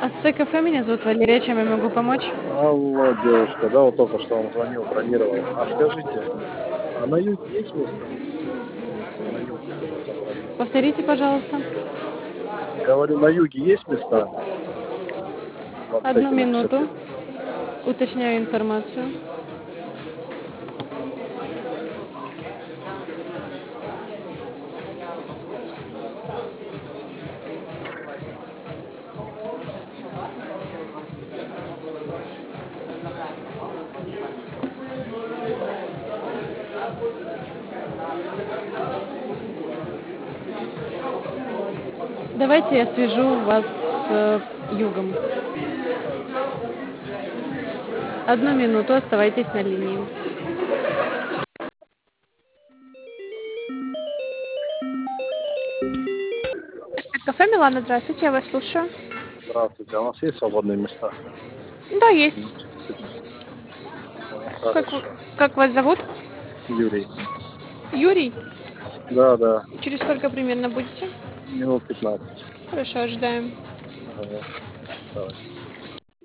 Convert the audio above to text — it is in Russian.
АСЦ-кафе, меня зовут Валерия, чем я могу помочь? Алло, девушка, да, вот только что вам звонил, бронировал. А скажите, а на юге есть место? На юг забронировать. Повторите, пожалуйста. Говорю, на юге есть места в Одну аптеке на минуту. 55? Уточняю информацию. Давайте я свяжу вас с югом. Одну минуту, оставайтесь на линии. АСЦ-кафе, Милана, здравствуйте, я вас слушаю. Здравствуйте, а у нас есть свободные места? Да, есть. На 55. Как, Хорошо. как вас зовут? Юрий. Юрий. Да, да, Через сколько примерно будете? минут 15. Хорошо, ожидаем. Ага, давай.